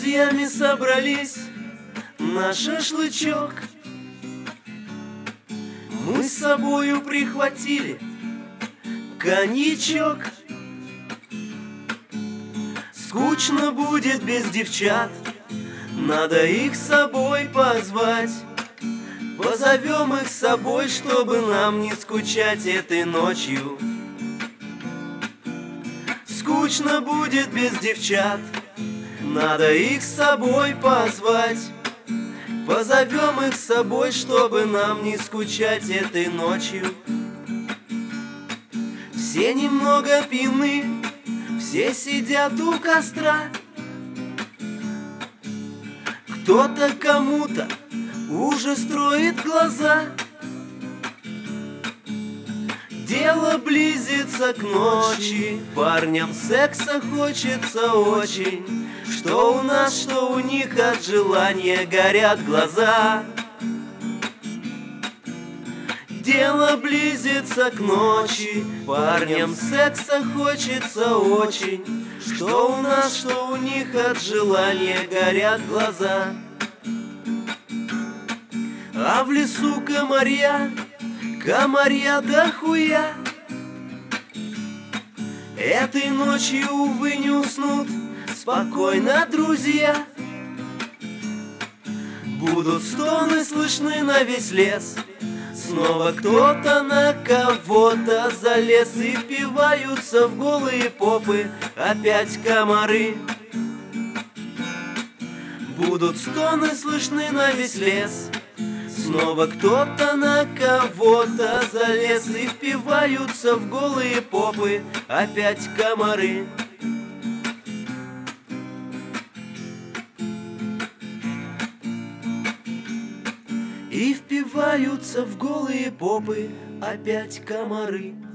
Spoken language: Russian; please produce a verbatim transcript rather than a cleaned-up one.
друзьями собрались на шашлычок. Мы с собою прихватили коньячок. Скучно будет без девчат, надо их с собой позвать. Позовем их с собой, чтобы нам не скучать этой ночью. Скучно будет без девчат, надо их с собой позвать. Позовем их с собой, чтобы нам не скучать этой ночью. Все немного пьяны, все сидят у костра. Кто-то кому-то уже строит глаза. Дело близится к ночи, парням секса хочется очень. Что у нас, что у них, от желания горят глаза. Дело близится к ночи, парням секса хочется очень. Что у нас, что у них, от желания горят глаза. А в лесу комарья, комарья да хуя. Этой ночью, увы, не уснут спокойно друзья. Будут стоны слышны на весь лес. Снова кто-то на кого-то залез. И впиваются в голые попы опять комары. Будут стоны слышны на весь лес. Снова кто-то на кого-то залез. И впиваются в голые попы опять комары. И впиваются в голые попы опять комары.